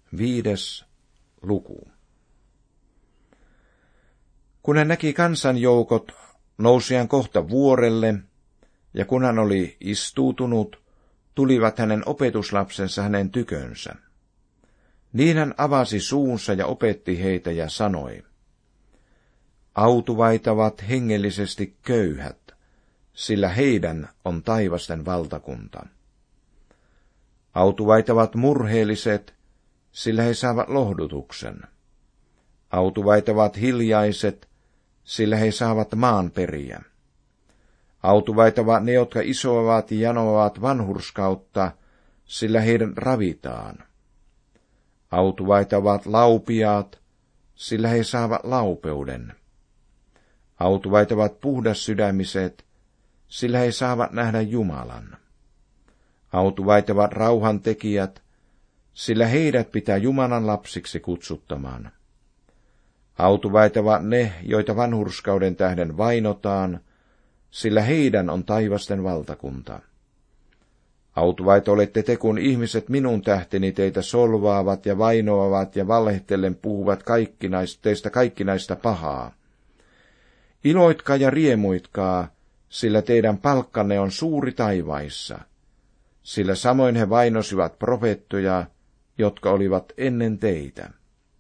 5. luku. Kun hän näki kansanjoukot, nousi hän kohta vuorelle, ja kun hän oli istuutunut, tulivat hänen opetuslapsensa hänen tykönsä. Niin hän avasi suunsa ja opetti heitä ja sanoi, autuvaitavat hengellisesti köyhät, sillä heidän on taivasten valtakunta. Autuvaitavat murheelliset, sillä he saavat lohdutuksen. Autuvaitavat hiljaiset, sillä he saavat maan periä. Autuvaitavat ne, jotka isoavat ja janoavat vanhurskautta, sillä heidän ravitaan. Autuvaitavat laupiaat, sillä he saavat laupeuden. Autuvaitavat puhdassydämiset, sillä he saavat nähdä Jumalan. Autuvaitavat rauhantekijät, sillä heidät pitää Jumalan lapsiksi kutsuttamaan. Autuvaitavat ne, joita vanhurskauden tähden vainotaan, sillä heidän on taivasten valtakunta. Autuvaita olette te, kun ihmiset minun tähteni teitä solvaavat ja vainoavat ja valehtellen puhuvat teistä kaikkinaista pahaa. Iloitkaa ja riemuitkaa, sillä teidän palkkanne on suuri taivaissa, sillä samoin he vainosivat profeettoja, jotka olivat ennen teitä.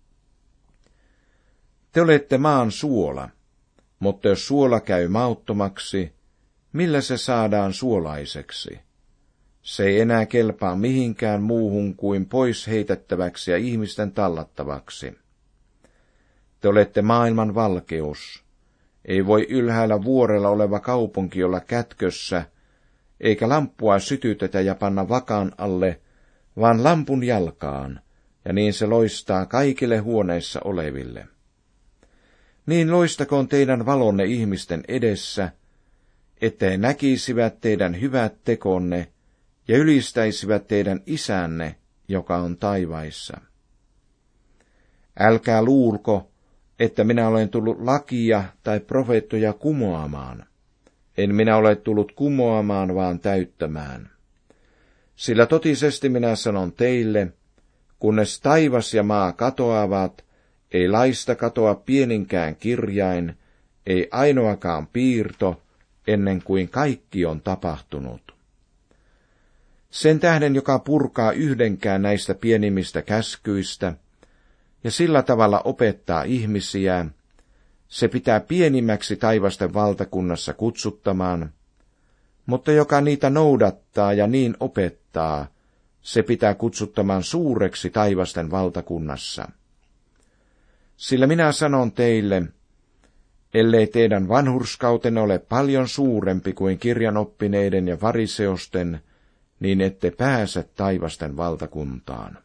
Te olette maan suola, mutta jos suola käy mauttomaksi, millä se saadaan suolaiseksi? Se ei enää kelpaa mihinkään muuhun kuin pois heitettäväksi ja ihmisten tallattavaksi. Te olette maailman valkeus. Ei voi ylhäällä vuorella oleva kaupunki olla kätkössä, eikä lamppua sytytetä ja panna vakaan alle, vaan lampun jalkaan, ja niin se loistaa kaikille huoneissa oleville. Niin loistakoon teidän valonne ihmisten edessä, että he näkisivät teidän hyvät tekonne ja ylistäisivät teidän isänne, joka on taivaissa. Älkää luulko, että minä olen tullut lakia tai profeettoja kumoamaan. En minä ole tullut kumoamaan, vaan täyttämään. Sillä totisesti minä sanon teille, kunnes taivas ja maa katoavat, ei laista katoa pieninkään kirjain, ei ainoakaan piirto, ennen kuin kaikki on tapahtunut. Sen tähden, joka purkaa yhdenkään näistä pienimmistä käskyistä, ja sillä tavalla opettaa ihmisiä, se pitää pienimmäksi taivasten valtakunnassa kutsuttamaan, mutta joka niitä noudattaa ja niin opettaa, se pitää kutsuttamaan suureksi taivasten valtakunnassa. Sillä minä sanon teille, ellei teidän vanhurskautenne ole paljon suurempi kuin kirjanoppineiden ja fariseosten, niin ette pääse taivasten valtakuntaan.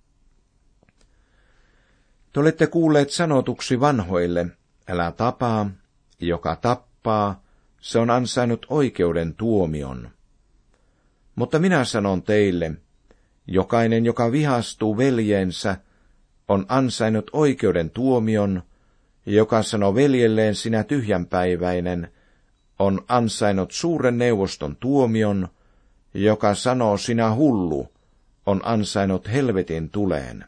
Te olette kuulleet sanotuksi vanhoille, älä tapaa, joka tappaa, se on ansainnut oikeuden tuomion. Mutta minä sanon teille, jokainen, joka vihastuu veljeensä, on ansainnut oikeuden tuomion, ja joka sanoo veljelleen sinä tyhjänpäiväinen, on ansainnut suuren neuvoston tuomion, ja joka sanoo sinä hullu, on ansainnut helvetin tuleen.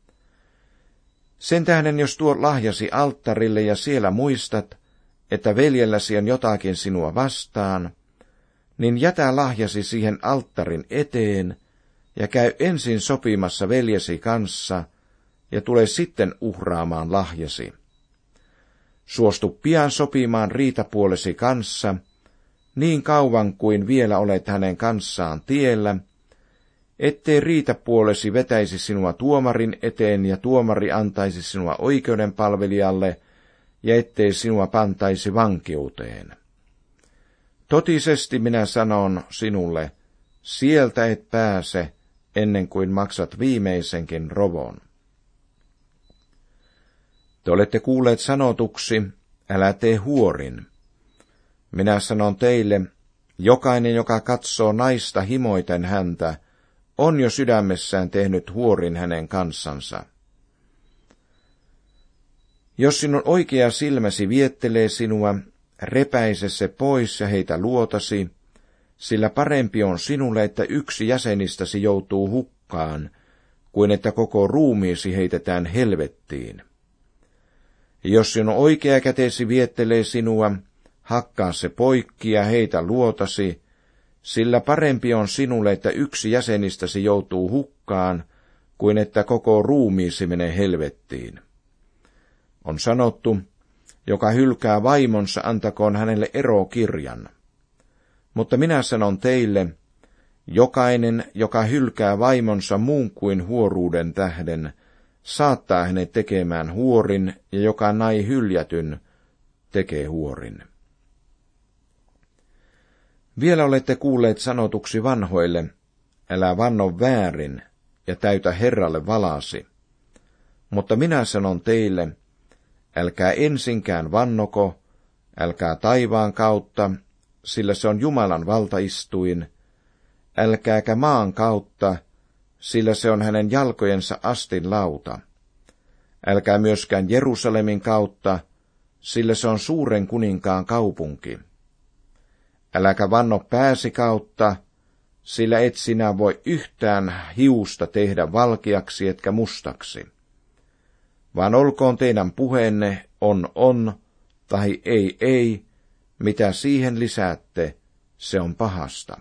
Sen tähden, jos tuot lahjasi alttarille ja siellä muistat, että veljelläsi on jotakin sinua vastaan, niin jätä lahjasi siihen alttarin eteen ja käy ensin sopimassa veljesi kanssa ja tule sitten uhraamaan lahjasi. Suostu pian sopimaan riitapuolesi kanssa, niin kauan kuin vielä olet hänen kanssaan tiellä, ettei riitapuolesi vetäisi sinua tuomarin eteen ja tuomari antaisi sinua oikeudenpalvelijalle, ja ettei sinua pantaisi vankeuteen. Totisesti minä sanon sinulle, sieltä et pääse, ennen kuin maksat viimeisenkin rovon. Te olette kuulleet sanotuksi, älä tee huorin. Minä sanon teille, jokainen, joka katsoo naista himoiten häntä, on jo sydämessään tehnyt huorin hänen kanssansa. Jos sinun oikea silmäsi viettelee sinua, repäise se pois ja heitä luotasi, sillä parempi on sinulle, että yksi jäsenistäsi joutuu hukkaan, kuin että koko ruumiisi heitetään helvettiin. Jos sinun oikea kätesi viettelee sinua, hakkaa se poikki ja heitä luotasi, sillä parempi on sinulle, että yksi jäsenistäsi joutuu hukkaan, kuin että koko ruumiisi menee helvettiin. On sanottu, joka hylkää vaimonsa, antakoon hänelle erokirjan. Mutta minä sanon teille, jokainen, joka hylkää vaimonsa muun kuin huoruuden tähden, saattaa hänet tekemään huorin, ja joka nai hyljätyn, tekee huorin. Vielä olette kuulleet sanotuksi vanhoille, älä vanno väärin, ja täytä Herralle valasi. Mutta minä sanon teille, älkää ensinkään vannoko, älkää taivaan kautta, sillä se on Jumalan valtaistuin, älkääkä maan kautta, sillä se on hänen jalkojensa astin lauta. Älkää myöskään Jerusalemin kautta, sillä se on suuren kuninkaan kaupunki. Äläkä vanno pääsi kautta, sillä et sinä voi yhtään hiusta tehdä valkeaksi etkä mustaksi. Vaan olkoon teidän puheenne on, tai ei, mitä siihen lisäätte, se on pahasta.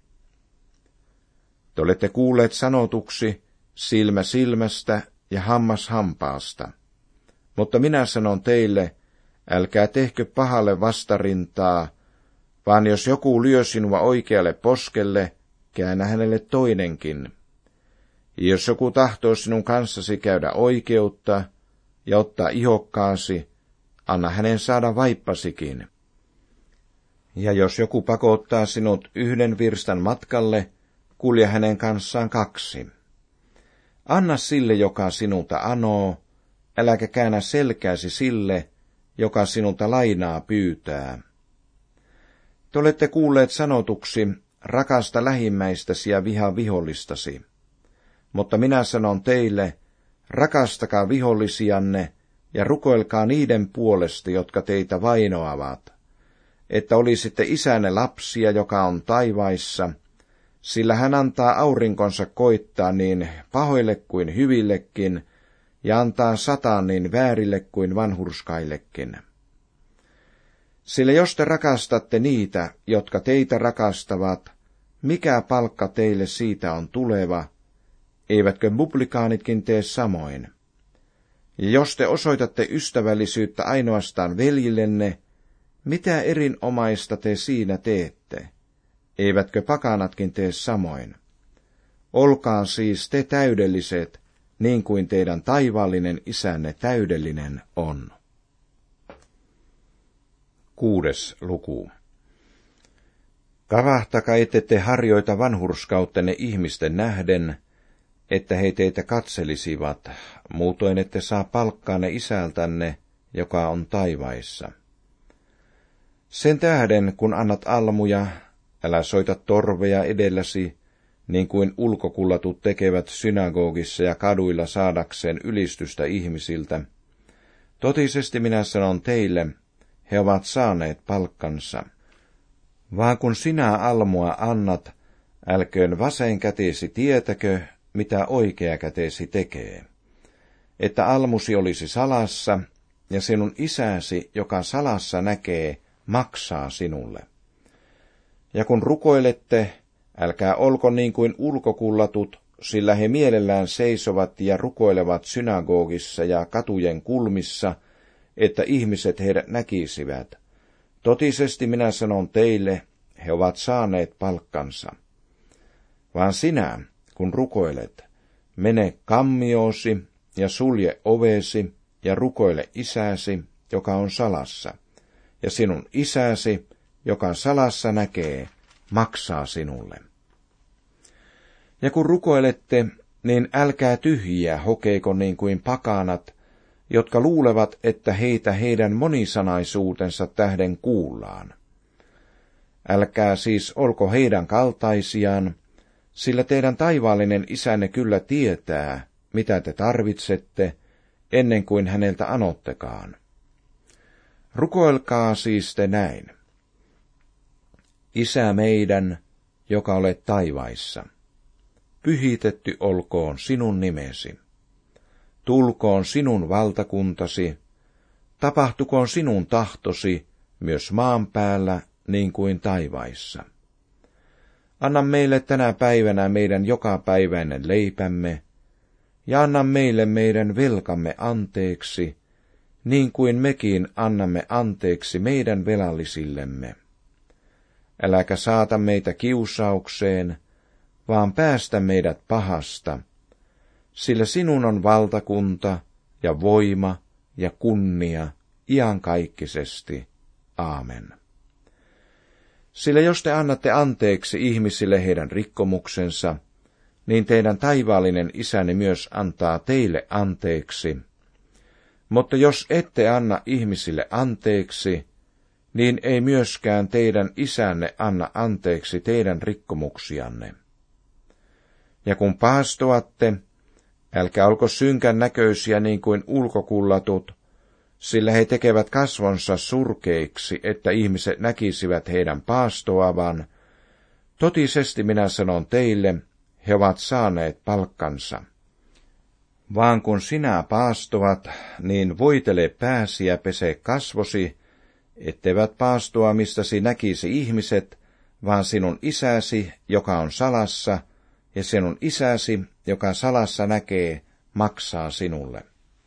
Te olette kuulleet sanotuksi silmä silmästä ja hammas hampaasta. Mutta minä sanon teille, älkää tehkö pahalle vastarintaa, vaan jos joku lyö sinua oikealle poskelle, käännä hänelle toinenkin. Ja jos joku tahtoo sinun kanssasi käydä oikeutta ja ottaa ihokkaasi, anna hänen saada vaippasikin. Ja jos joku pakottaa sinut 1 virstan matkalle, kulje hänen kanssaan 2. Anna sille, joka sinulta anoo, äläkä käännä selkääsi sille, joka sinulta lainaa pyytää. Te olette kuulleet sanotuksi, rakasta lähimmäistäsi ja vihaa vihollistasi. Mutta minä sanon teille, rakastakaa vihollisianne ja rukoilkaa niiden puolesta, jotka teitä vainoavat, että olisitte isänne lapsia, joka on taivaissa, sillä hän antaa aurinkonsa koittaa niin pahoille kuin hyvillekin, ja antaa sataan niin väärille kuin vanhurskaillekin. Sillä jos te rakastatte niitä, jotka teitä rakastavat, mikä palkka teille siitä on tuleva, eivätkö publikaanitkin tee samoin? Ja jos te osoitatte ystävällisyyttä ainoastaan veljillenne, mitä erinomaista te siinä teette? Eivätkö pakanatkin tee samoin? Olkaa siis te täydelliset, niin kuin teidän taivaallinen isänne täydellinen on. 6. luku. Kavahtaka, ette te harjoita vanhurskauttenne ihmisten nähden, että he teitä katselisivat, muutoin ette saa palkkaanne isältänne, joka on taivaissa. Sen tähden, kun annat almuja, älä soita torveja edelläsi, niin kuin ulkokullatut tekevät synagogissa ja kaduilla saadakseen ylistystä ihmisiltä. Totisesti minä sanon teille, he ovat saaneet palkkansa. Vaan kun sinä almua annat, älköön vasen käteesi tietäkö, mitä oikea käteesi tekee. Että almusi olisi salassa, ja sinun isäsi, joka salassa näkee, maksaa sinulle. Ja kun rukoilette, älkää olko niin kuin ulkokullatut, sillä he mielellään seisovat ja rukoilevat synagogissa ja katujen kulmissa, että ihmiset heidät näkisivät. Totisesti minä sanon teille, he ovat saaneet palkkansa. Vaan sinä, kun rukoilet, mene kammioosi ja sulje ovesi ja rukoile isäsi, joka on salassa. Ja sinun isäsi, joka salassa näkee, maksaa sinulle. Ja kun rukoilette, niin älkää tyhjiä hokeiko niin kuin pakanat, jotka luulevat, että heitä heidän monisanaisuutensa tähden kuullaan. Älkää siis olko heidän kaltaisiaan, sillä teidän taivaallinen isänne kyllä tietää, mitä te tarvitsette, ennen kuin häneltä anottekaan. Rukoilkaa siis te näin. Isä meidän, joka olet taivaissa. pyhitetty olkoon sinun nimesi. Tulkoon sinun valtakuntasi, tapahtukoon sinun tahtosi myös maan päällä niin kuin taivaissa. Anna meille tänä päivänä meidän jokapäiväinen leipämme, ja anna meille meidän velkamme anteeksi, niin kuin mekin annamme anteeksi meidän velallisillemme. Äläkä saata meitä kiusaukseen, vaan päästä meidät pahasta, sillä sinun on valtakunta ja voima ja kunnia iankaikkisesti. Aamen. Sillä jos te annatte anteeksi ihmisille heidän rikkomuksensa, niin teidän taivaallinen Isänne myös antaa teille anteeksi. Mutta jos ette anna ihmisille anteeksi, niin ei myöskään teidän Isänne anna anteeksi teidän rikkomuksianne. Ja kun paastoatte, älkää olko synkän näköisiä niin kuin ulkokullatut, sillä he tekevät kasvonsa surkeiksi, että ihmiset näkisivät heidän paastoavan. Totisesti minä sanon teille, he ovat saaneet palkkansa. Vaan kun sinä paastoat, niin voitele pääsi ja pese kasvosi, etteivät paastoamistasi näkisi ihmiset, vaan sinun isäsi, joka on salassa, ja sinun isäsi, joka salassa näkee, maksaa sinulle.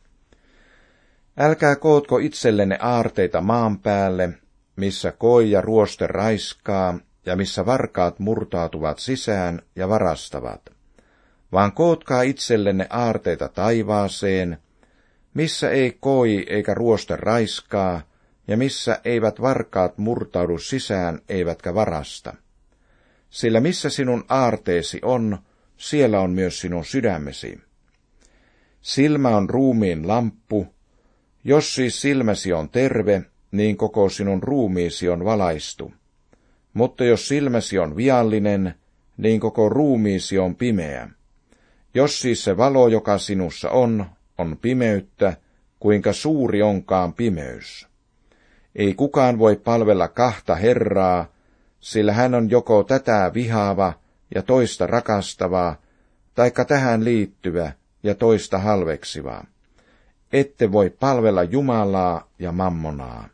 Älkää kootko itsellenne aarteita maan päälle, missä koi ja ruoste raiskaa, ja missä varkaat murtautuvat sisään ja varastavat, vaan kootkaa itsellenne aarteita taivaaseen, missä ei koi eikä ruoste raiskaa, ja missä eivät varkaat murtaudu sisään eivätkä varasta. Sillä missä sinun aarteesi on, siellä on myös sinun sydämesi. Silmä on ruumiin lamppu. Jos siis silmäsi on terve, niin koko sinun ruumiisi on valaistu. Mutta jos silmäsi on viallinen, niin koko ruumiisi on pimeä. Jos siis se valo, joka sinussa on pimeyttä, kuinka suuri onkaan pimeys. Ei kukaan voi palvella kahta Herraa, sillä hän on joko tätä vihaava ja toista rakastava, taikka tähän liittyvä ja toista halveksiva. Ette voi palvella Jumalaa ja mammonaa.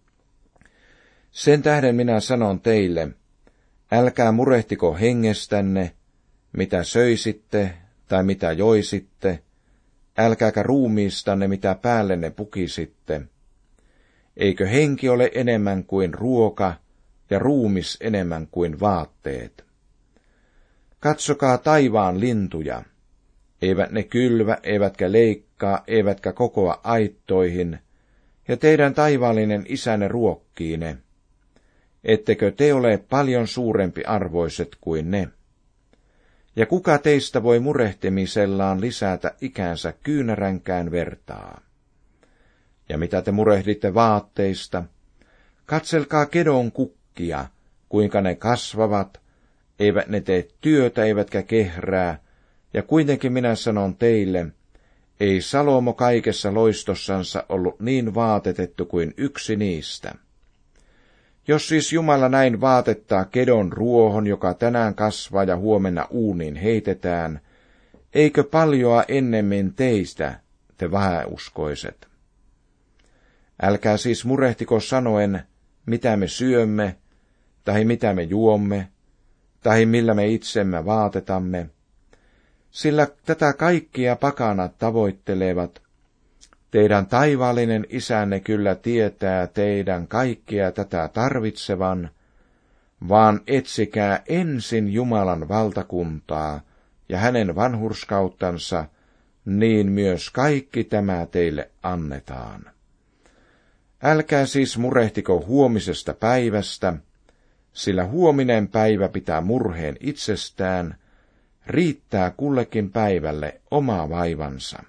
Sen tähden minä sanon teille, älkää murehtiko hengestänne, mitä söisitte tai mitä joisitte, älkääkä ruumiistanne, mitä päällenne pukisitte. Eikö henki ole enemmän kuin ruoka ja ruumis enemmän kuin vaatteet? Katsokaa taivaan lintuja. Eivät ne kylvä, eivätkä leikkaa, eivätkä kokoa aittoihin, ja teidän taivaallinen Isänne ruokkii ne. Ettekö te ole paljon suurempi arvoiset kuin ne? Ja kuka teistä voi murehtimisellaan lisätä ikänsä kyynäränkään vertaa? Ja mitä te murehditte vaatteista? Katselkaa kedon kukkia, kuinka ne kasvavat, eivät ne tee työtä eivätkä kehrää, ja kuitenkin minä sanon teille, ei Salomo kaikessa loistossansa ollut niin vaatetettu kuin yksi niistä. Jos siis Jumala näin vaatettaa kedon ruohon, joka tänään kasvaa ja huomenna uuniin heitetään, eikö paljoa ennemmin teistä, te vähäuskoiset? Älkää siis murehtiko sanoen, mitä me syömme, tai mitä me juomme, tai millä me itsemme vaatetamme, sillä tätä kaikkia pakanat tavoittelevat. Teidän taivaallinen Isänne kyllä tietää teidän kaikkia tätä tarvitsevan, vaan etsikää ensin Jumalan valtakuntaa ja hänen vanhurskauttansa, niin myös kaikki tämä teille annetaan. Älkää siis murehtiko huomisesta päivästä, sillä huominen päivä pitää murheen itsestään, riittää kullekin päivälle oma vaivansa.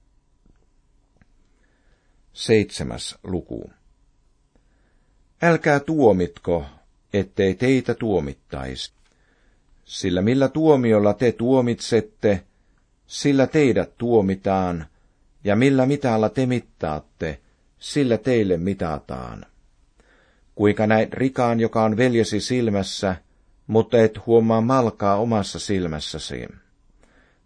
7. luku. Älkää tuomitko, ettei teitä tuomittaisi. Sillä millä tuomiolla te tuomitsette, sillä teidät tuomitaan, ja millä mitalla te mittaatte, sillä teille mitataan. Kuinka näet rikaan, joka on veljesi silmässä, mutta et huomaa malkaa omassa silmässäsi.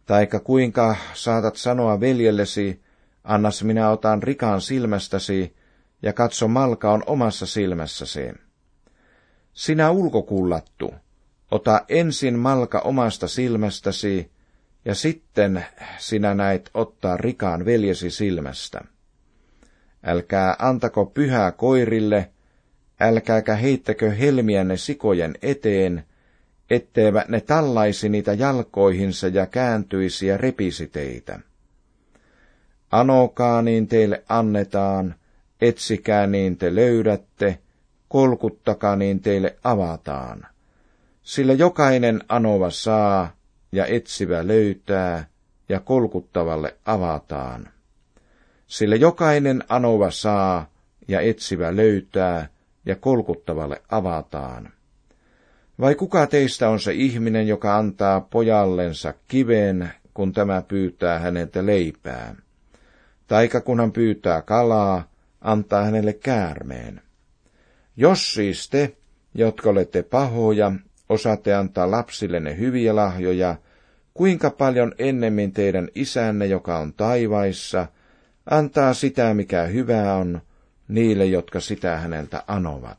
Taikka kuinka saatat sanoa veljellesi, annas minä otan rikan silmästäsi, ja katso malka on omassa silmässäsi. Sinä ulkokullattu, ota ensin malka omasta silmästäsi, ja sitten sinä näet ottaa rikaan veljesi silmästä. Älkää antako pyhää koirille, älkääkä heittäkö helmiänne sikojen eteen, etteivät ne tallaisi niitä jalkoihinsa ja kääntyisi ja repisi teitä. Anokaa, niin teille annetaan, etsikää, niin te löydätte, kolkuttakaa, niin teille avataan. Sillä jokainen anova saa, ja etsivä löytää, ja kolkuttavalle avataan. Sillä jokainen anova saa, ja etsivä löytää, ja kolkuttavalle avataan. Vai kuka teistä on se ihminen, joka antaa pojallensa kiven, kun tämä pyytää häneltä leipää? Taikka kun hän pyytää kalaa, antaa hänelle käärmeen. Jos siis te, jotka olette pahoja, osaatte antaa lapsillenne hyviä lahjoja, kuinka paljon ennemmin teidän isänne, joka on taivaissa, antaa sitä, mikä hyvää on, niille, jotka sitä häneltä anovat.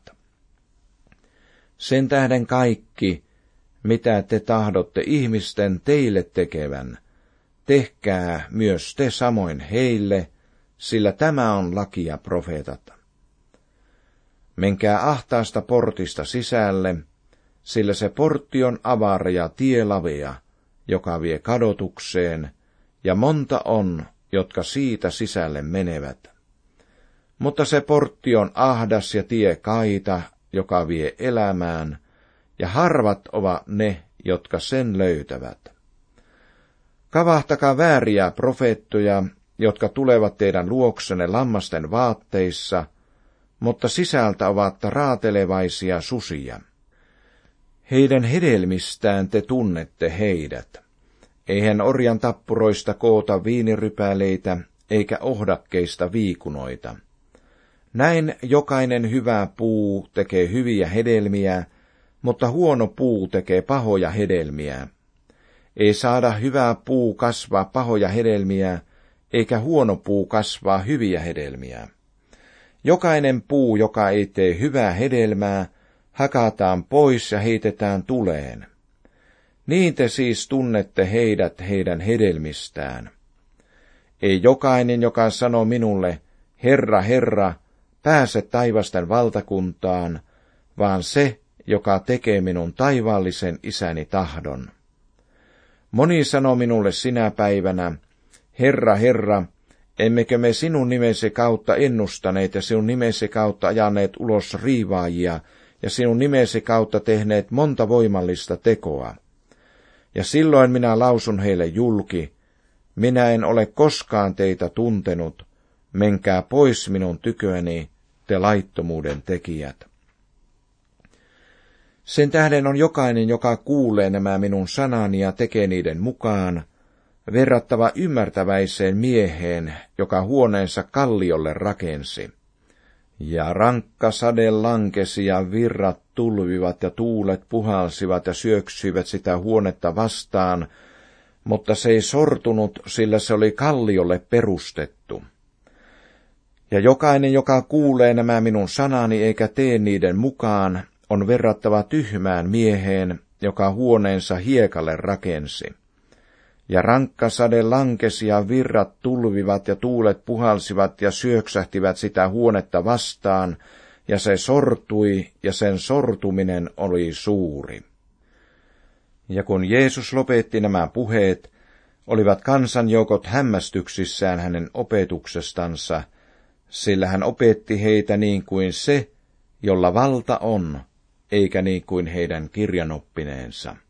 Sen tähden kaikki, mitä te tahdotte ihmisten teille tekevän, tehkää myös te samoin heille, sillä tämä on laki ja profeetat. Menkää ahtaasta portista sisälle, sillä se portti on avara ja tie lavea, joka vie kadotukseen, ja monta on, jotka siitä sisälle menevät. Mutta se portti on ahdas ja tie kaita, joka vie elämään, ja harvat ovat ne, jotka sen löytävät. Kavahtakaa vääriä profeettoja, jotka tulevat teidän luoksenne lammasten vaatteissa, mutta sisältä ovat raatelevaisia susia. Heidän hedelmistään te tunnette heidät. Eihän orjan tappuroista koota viinirypäleitä, eikä ohdakkeista viikunoita. Näin jokainen hyvä puu tekee hyviä hedelmiä, mutta huono puu tekee pahoja hedelmiä. Ei saada hyvä puu kasvaa pahoja hedelmiä, eikä huono puu kasvaa hyviä hedelmiä. Jokainen puu, joka ei tee hyvää hedelmää, hakataan pois ja heitetään tuleen. Niin te siis tunnette heidät heidän hedelmistään. Ei jokainen, joka sanoo minulle, Herra, Herra, pääse taivasten valtakuntaan, vaan se, joka tekee minun taivaallisen isäni tahdon. Moni sanoo minulle sinä päivänä, Herra, Herra, emmekö me sinun nimesi kautta ennustaneet ja sinun nimesi kautta ajaneet ulos riivaajia ja sinun nimesi kautta tehneet monta voimallista tekoa? Ja silloin minä lausun heille julki, minä en ole koskaan teitä tuntenut, menkää pois minun tyköni, te laittomuuden tekijät. Sen tähden on jokainen, joka kuulee nämä minun sanani ja tekee niiden mukaan, verrattava ymmärtäväiseen mieheen, joka huoneensa kalliolle rakensi. Ja rankka sade lankesi ja virrat tulvivat ja tuulet puhalsivat ja syöksyivät sitä huonetta vastaan, mutta se ei sortunut, sillä se oli kalliolle perustettu. Ja jokainen, joka kuulee nämä minun sanani eikä tee niiden mukaan, on verrattava tyhmään mieheen, joka huoneensa hiekalle rakensi. Ja rankka sade lankesi ja virrat tulvivat ja tuulet puhalsivat ja syöksähtivät sitä huonetta vastaan, ja se sortui, ja sen sortuminen oli suuri. Ja kun Jeesus lopetti nämä puheet, olivat kansanjoukot hämmästyksissään hänen opetuksestansa, sillä hän opetti heitä niin kuin se, jolla valta on, eikä niin kuin heidän kirjanoppineensa.